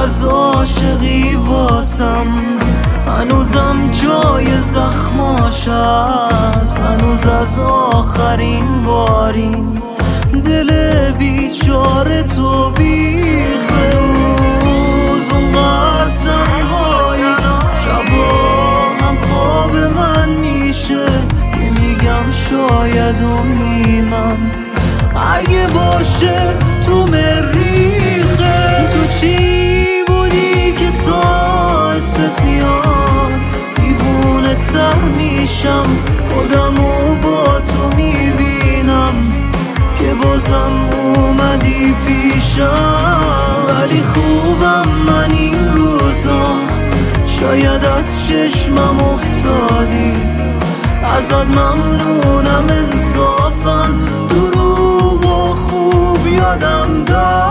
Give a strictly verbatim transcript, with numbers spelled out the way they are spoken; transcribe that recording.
از عاشقی واسم، هنوزم جای زخماش هست، هنوز از آخرین بارین دل بیچاره تو بیخه. هنوز اونقدر تنهایی شبا هم خواب من میشه که میگم شاید اون نیمم اگه باشه تو مریخه. تو چی بودی که تا اسمت میاد دیوونه تر میشم، خودمو با تو میبینم که بازم اومدی پیشم. ولی خوبم من این روزا، شاید از چشمم افتادی، ازت ممنونم انصافم، دروغ و خوب یادم داد.